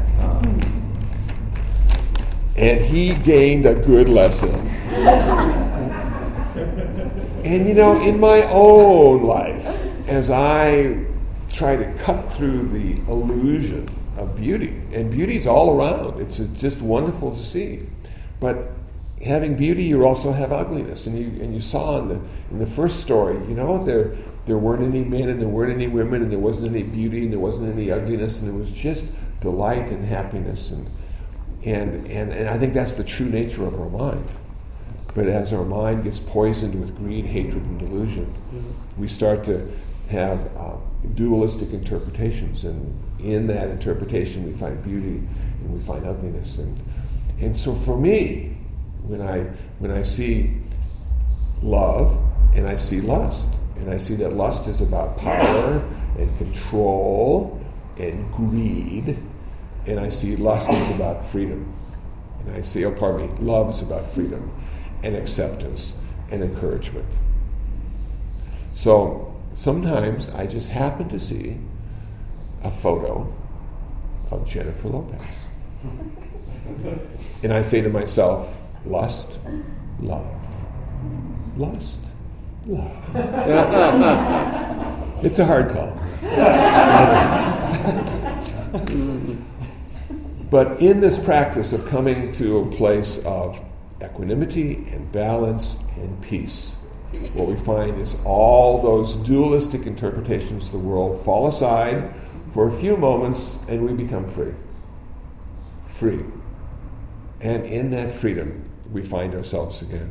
And he gained a good lesson. And you know, in my own life, as I try to cut through the illusion of beauty, and beauty's all around, it's just wonderful to see. But having beauty, you also have ugliness. And you and you saw in the in the first story, you know, there there weren't any men and there weren't any women and there wasn't any beauty and there wasn't any ugliness, and it was just delight and happiness. And and and, and I think that's the true nature of our mind. But as our mind gets poisoned with greed, hatred, and delusion, mm-hmm. we start to have uh, dualistic interpretations, and in that interpretation we find beauty and we find ugliness. And and so for me, when I when I see love and I see lust, and I see that lust is about power and control and greed, and I see lust is about freedom, and I see, oh pardon me, love is about freedom and acceptance and encouragement. So sometimes I just happen to see a photo of Jennifer Lopez. And I say to myself, lust, love, lust, love. It's a hard call. But in this practice of coming to a place of equanimity and balance and peace, what we find is all those dualistic interpretations of the world fall aside for a few moments and we become free. Free. And in that freedom, we find ourselves again.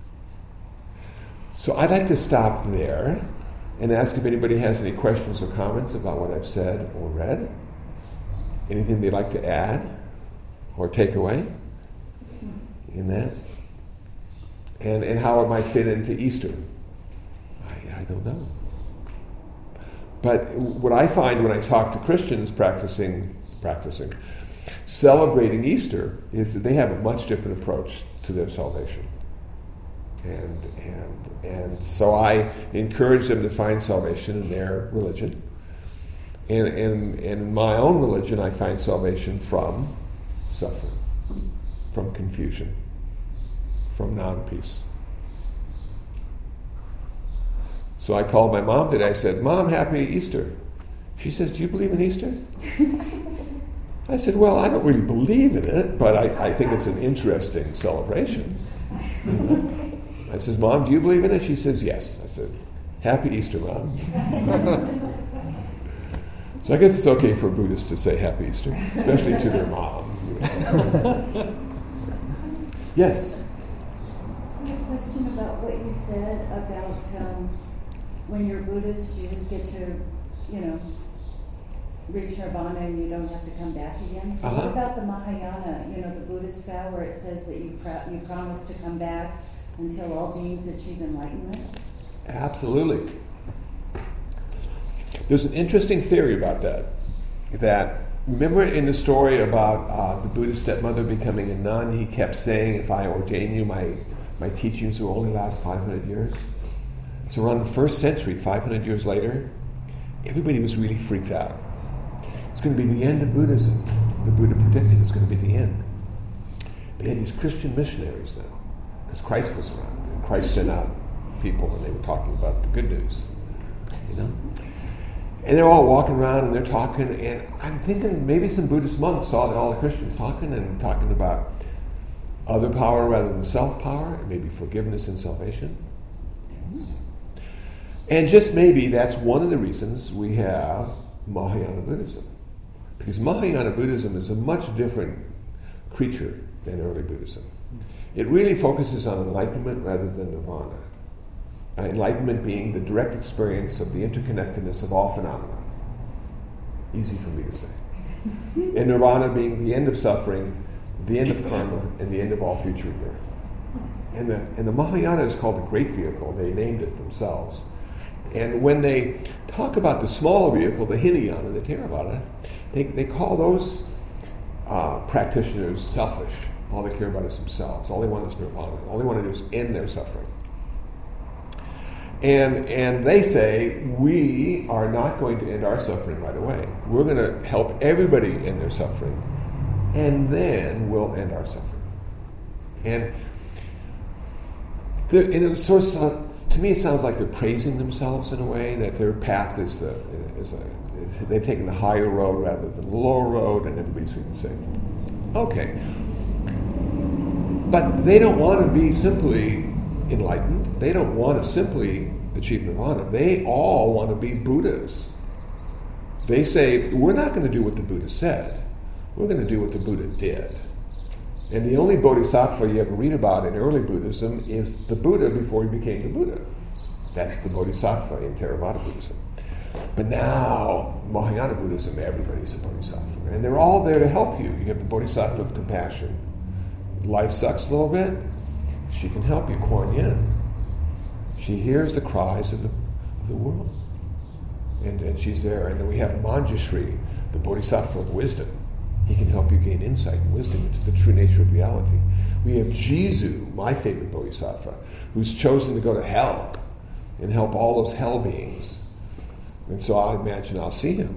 So I'd like to stop there and ask if anybody has any questions or comments about what I've said or read. Anything they'd like to add or take away in that? And and how it might fit into Easter. I, I don't know. But what I find when I talk to Christians practicing, practicing, celebrating Easter is that they have a much different approach to their salvation. And and and so I encourage them to find salvation in their religion. And, and, and in my own religion, I find salvation from suffering, from confusion, from non-peace. So I called my mom today. I said, "Mom, happy Easter." She says, "Do you believe in Easter?" I said, "Well, I don't really believe in it, but I, I think it's an interesting celebration." I says, "Mom, do you believe in it?" She says, "Yes." I said, "Happy Easter, Mom." So I guess it's okay for Buddhists to say Happy Easter, especially to their mom. Yes? So I have a question about what you said about um, when you're Buddhist, you just get to, you know, reach nirvana and you don't have to come back again. So Uh-huh. what about the Mahayana, you know, the Buddhist vow where it says that you, pro- you promise to come back until all beings achieve enlightenment? Absolutely. There's an interesting theory about that. That, remember in the story about uh, the Buddha's stepmother becoming a nun, he kept saying, "If I ordain you, my, my teachings will only last five hundred years. So around the first century, five hundred years later, everybody was really freaked out. It's going to be the end of Buddhism. The Buddha predicted it's going to be the end. They had these Christian missionaries now, because Christ was around, and Christ sent out people, and they were talking about the good news, you know? And they're all walking around and they're talking, and I'm thinking maybe some Buddhist monks saw that all the Christians talking and talking about other power rather than self-power, and maybe forgiveness and salvation. And just maybe that's one of the reasons we have Mahayana Buddhism. Because Mahayana Buddhism is a much different creature than early Buddhism. It really focuses on enlightenment rather than nirvana. Uh, enlightenment being the direct experience of the interconnectedness of all phenomena. Easy for me to say. And nirvana being the end of suffering, the end of karma, and the end of all future birth. And the, and the Mahayana is called the Great Vehicle. They named it themselves. And when they talk about the small vehicle, the Hinayana, the Theravada, they, they call those uh, practitioners selfish. All they care about is themselves. All they want is nirvana. All they want to do is end their suffering. And and they say, we are not going to end our suffering right away. We're going to help everybody end their suffering, and then we'll end our suffering. And, and it sort of, to me, it sounds like they're praising themselves in a way, that their path is the is a, they've taken the higher road rather than the lower road, and everybody's going to say, okay. But they don't want to be simply enlightened. They don't want to simply achieve nirvana. They all want to be Buddhas. They say, we're not going to do what the Buddha said. We're going to do what the Buddha did. And the only bodhisattva you ever read about in early Buddhism is the Buddha before he became the Buddha. That's the bodhisattva in Theravada Buddhism. But now, Mahayana Buddhism, everybody's a bodhisattva. And they're all there to help you. You have the bodhisattva of compassion. Life sucks a little bit. She can help you, Kuan Yin. She hears the cries of the, of the world. And, and she's there. And then we have Manjushri, the bodhisattva of wisdom. He can help you gain insight and wisdom into the true nature of reality. We have Jizu, my favorite bodhisattva, who's chosen to go to hell and help all those hell beings. And so I imagine I'll see him.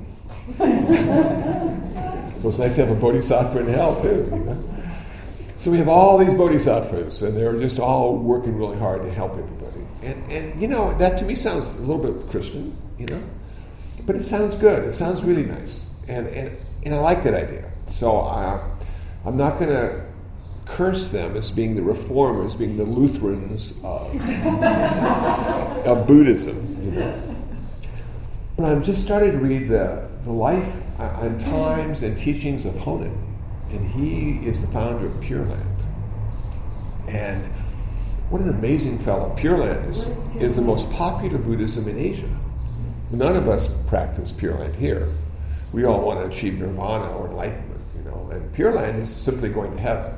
So it's nice to have a bodhisattva in hell, too. You know? So we have all these bodhisattvas, and they're just all working really hard to help everybody. And, and you know, that to me sounds a little bit Christian, you know? But it sounds good. It sounds really nice. And and, and I like that idea. So I, I'm not going to curse them as being the reformers, being the Lutherans of, of Buddhism. You know? But I've just started to read the, the life and times and teachings of Honen, and he is the founder of Pure Land. And what an amazing fellow. Pure Land is, is, Pure is the most popular Buddhism in Asia. None of us practice Pure Land here. We all want to achieve nirvana or enlightenment, you know, and Pure Land is simply going to heaven.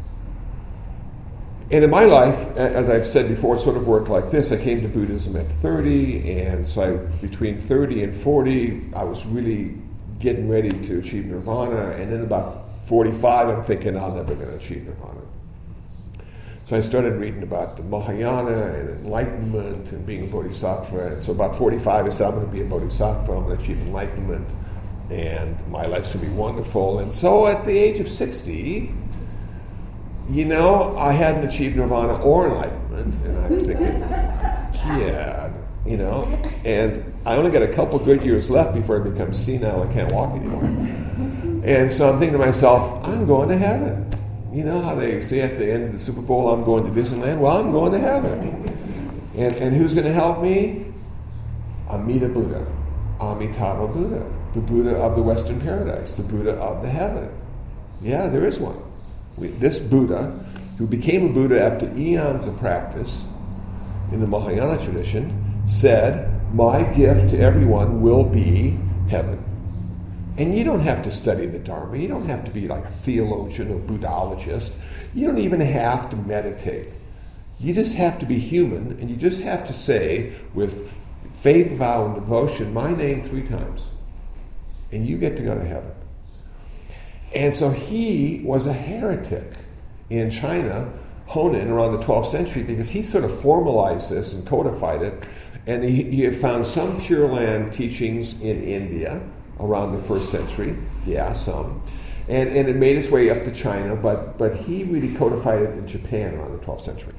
And in my life, as I've said before, it sort of worked like this. I came to Buddhism at thirty, and so I, between thirty and forty, I was really getting ready to achieve nirvana, and then about forty-five, I'm thinking, I'm never going to achieve nirvana. So I started reading about the Mahayana and enlightenment and being a bodhisattva, and so about forty-five, I said, I'm going to be a bodhisattva, I'm going to achieve enlightenment, and my life's going to be wonderful. And so at the age of sixty, you know, I hadn't achieved nirvana or enlightenment, and I'm thinking, yeah, you know, and I only got a couple good years left before I become senile and can't walk anymore. And so I'm thinking to myself, I'm going to heaven. You know how they say at the end of the Super Bowl, I'm going to Disneyland? Well, I'm going to heaven. And, and who's going to help me? Amida Buddha, Amitabha Buddha, the Buddha of the Western Paradise, the Buddha of the heaven. Yeah, there is one. We, this Buddha, who became a Buddha after eons of practice in the Mahayana tradition, said, my gift to everyone will be heaven. And you don't have to study the Dharma. You don't have to be like a theologian or Buddhologist. You don't even have to meditate. You just have to be human, and you just have to say with faith, vow, and devotion, my name three times. And you get to go to heaven. And so he was a heretic in China, Honen, around the twelfth century, because he sort of formalized this and codified it. And he, he had found some Pure Land teachings in India around the first century. Yeah, some. And, and it made its way up to China, but, but he really codified it in Japan around the twelfth century.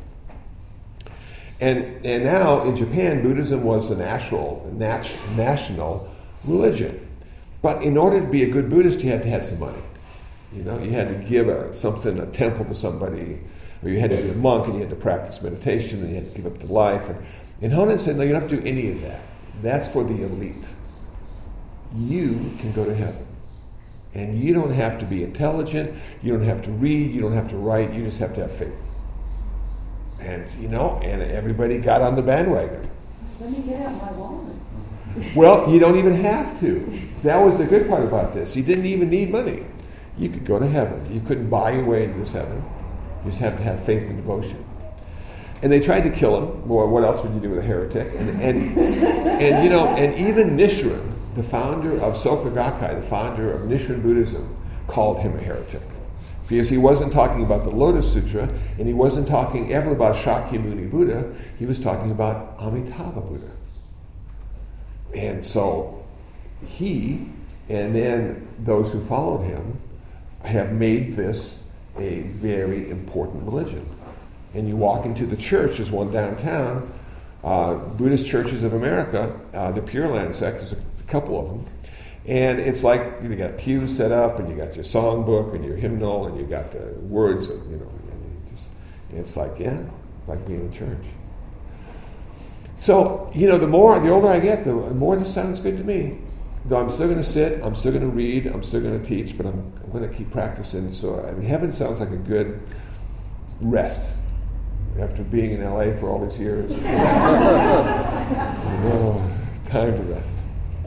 And, and now in Japan, Buddhism was the national, nat- national religion. But in order to be a good Buddhist, you had to have some money. You know, you had to give a, something, a temple to somebody, or you had to be a monk and you had to practice meditation and you had to give up the life. And, and Honen said, no, you don't have to do any of that. That's for the elite. You can go to heaven. And you don't have to be intelligent, you don't have to read, you don't have to write, you just have to have faith. And, you know, and everybody got on the bandwagon. Let me get out my wallet. Well, you don't even have to. That was the good part about this. You didn't even need money. You could go to heaven. You couldn't buy your way into this heaven. You just have to have faith and devotion. And they tried to kill him. Well, what else would you do with a heretic? And, and, and you know, and even Nichiren, the founder of Soka Gakkai, the founder of Nichiren Buddhism, called him a heretic. Because he wasn't talking about the Lotus Sutra, and he wasn't talking ever about Shakyamuni Buddha. He was talking about Amitabha Buddha. And so he, and then those who followed him, have made this a very important religion. And you walk into the church, there's one downtown, uh, Buddhist Churches of America, uh, the Pure Land sect, there's a, a couple of them. And it's like you got pews set up, and you got your songbook, and your hymnal, and you got the words of, you know, and you just, and it's like, yeah, it's like being in church. So, you know, the more, the older I get, the more this sounds good to me. Though I'm still going to sit, I'm still going to read, I'm still going to teach, but I'm, I'm going to keep practicing. So, I mean, heaven sounds like a good rest after being in L A for all these years. Oh, time to rest.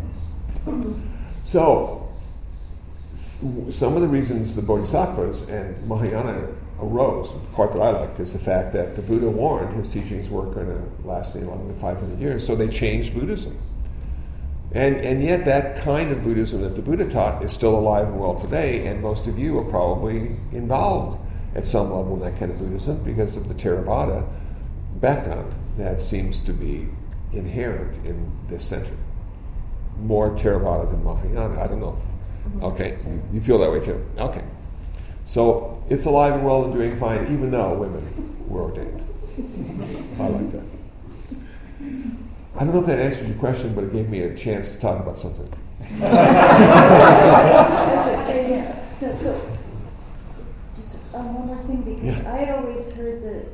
So, some of the reasons the Bodhisattvas and Mahayana arose, the part that I liked is the fact that the Buddha warned his teachings weren't going to last any longer than five hundred years, so they changed Buddhism. And and yet that kind of Buddhism that the Buddha taught is still alive and well today, and most of you are probably involved at some level in that kind of Buddhism because of the Theravada background that seems to be inherent in this center. More Theravada than Mahayana. I don't know. If, okay, you, you feel that way too. Okay. So it's alive and well and doing fine, even though women were ordained. I like that. I don't know if that answered your question, but it gave me a chance to talk about something. That's it. Yeah. No, so, just uh, one more thing. something? Because Yeah. I had always heard that,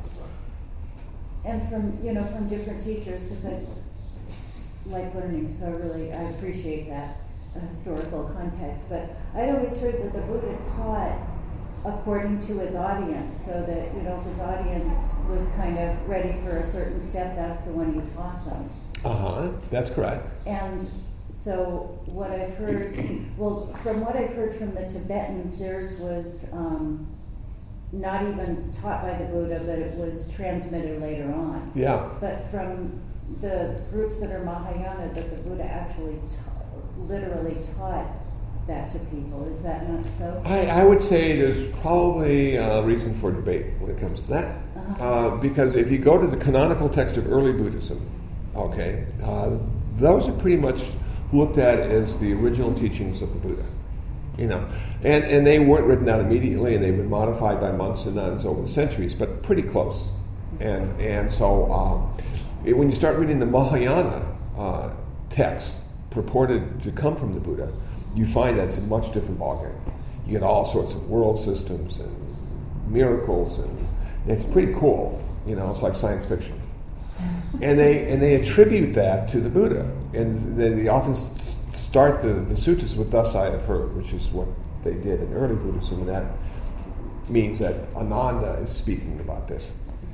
and from, you know, from different teachers, because I like learning, so I really, I appreciate that historical context, but I'd always heard that the Buddha taught according to his audience, so that, you know, if his audience was kind of ready for a certain step, that's the one he taught them. Uh-huh, that's correct. And so what I've heard, well, from what I've heard from the Tibetans, theirs was um, not even taught by the Buddha, but it was transmitted later on. Yeah. But from the groups that are Mahayana, that the Buddha actually ta- literally taught that to people. Is that not so? I, I would say there's probably a reason for debate when it comes to that. Uh-huh. Uh, because if you go to the canonical text of early Buddhism, okay, uh, those are pretty much looked at as the original teachings of the Buddha. You know, and, and they weren't written out immediately, and they've been modified by monks and nuns over the centuries, but pretty close. And and so um, it, when you start reading the Mahayana uh, text purported to come from the Buddha, you find that it's a much different ballgame. You get all sorts of world systems and miracles, and it's pretty cool. You know, it's like science fiction. And they and they attribute that to the Buddha, and they, they often s- start the, the sutras with "Thus I have heard," which is what they did in early Buddhism, and that means that Ananda is speaking about this.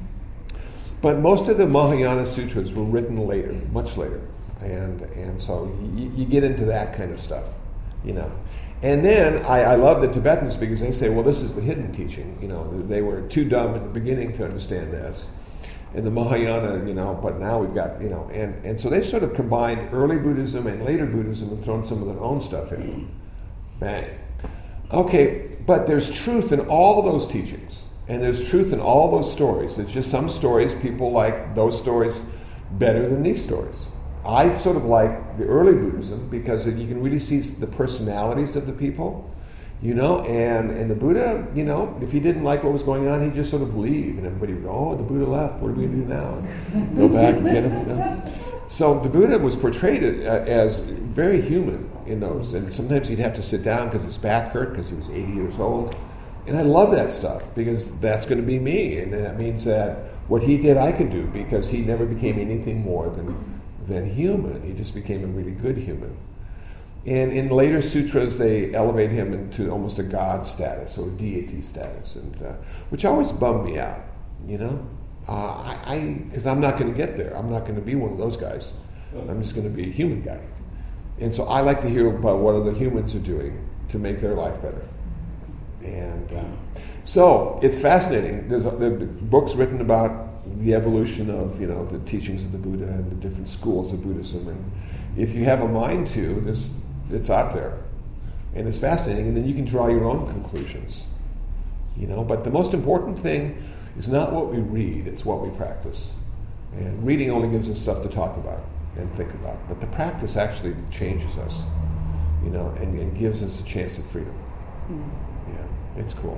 But most of the Mahayana sutras were written later, much later, and and so you, you get into that kind of stuff, you know. And then I, I love the Tibetans because they say, well, this is the hidden teaching. You know, they were too dumb in the beginning to understand this. And the Mahayana, you know, but now we've got, you know, and, and so they sort of combined early Buddhism and later Buddhism and thrown some of their own stuff in. Bang. Okay, but there's truth in all those teachings, and there's truth in all those stories. It's just some stories, people like those stories better than these stories. I sort of like the early Buddhism because you can really see the personalities of the people. You know, and, and the Buddha, you know, if he didn't like what was going on, he'd just sort of leave, and everybody would go, oh, the Buddha left, what are we going to do now? And go back and get him, you know. So the Buddha was portrayed as very human in those, and sometimes he'd have to sit down because his back hurt because he was eighty years old. And I love that stuff because that's going to be me, and that means that what he did I could do because he never became anything more than, than human. He just became a really good human. And in later sutras, they elevate him into almost a god status or deity status, and uh, which always bummed me out, you know. Uh, I because I'm not going to get there. I'm not going to be one of those guys. I'm just going to be a human guy. And so I like to hear about what other humans are doing to make their life better. And uh, so it's fascinating. There's, there's books written about the evolution of, you know, the teachings of the Buddha and the different schools of Buddhism. And if you have a mind to, there's it's out there, and it's fascinating, and then you can draw your own conclusions, you know. But the most important thing is not what we read, it's what we practice. And reading only gives us stuff to talk about and think about, but the practice actually changes us, you know, and, and gives us a chance at freedom. Mm. Yeah, it's cool.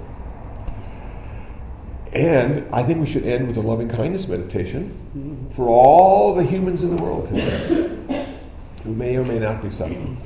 And I think we should end with a loving kindness meditation mm. for all the humans in the world today who may or may not be suffering.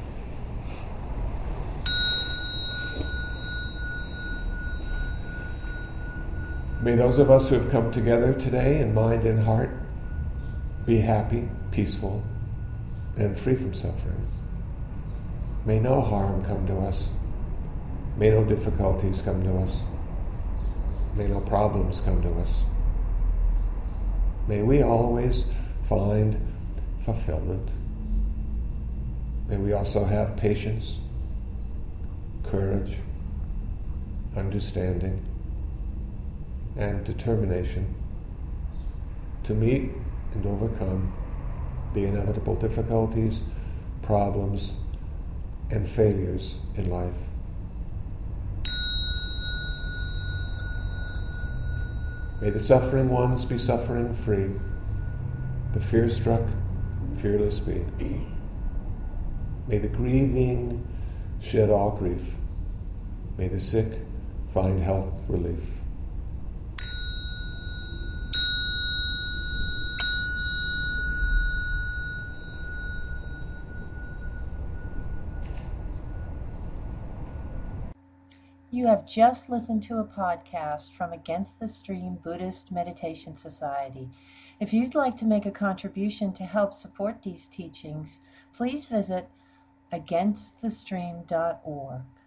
May those of us who have come together today in mind and heart be happy, peaceful, and free from suffering. May no harm come to us. May no difficulties come to us. May no problems come to us. May we always find fulfillment. May we also have patience, courage, understanding, and determination to meet and overcome the inevitable difficulties, problems, and failures in life. May the suffering ones be suffering free, the fear-struck fearless be. May the grieving shed all grief. May the sick find health relief. You have just listened to a podcast from Against the Stream Buddhist Meditation Society. If you'd like to make a contribution to help support these teachings, please visit against the stream dot org.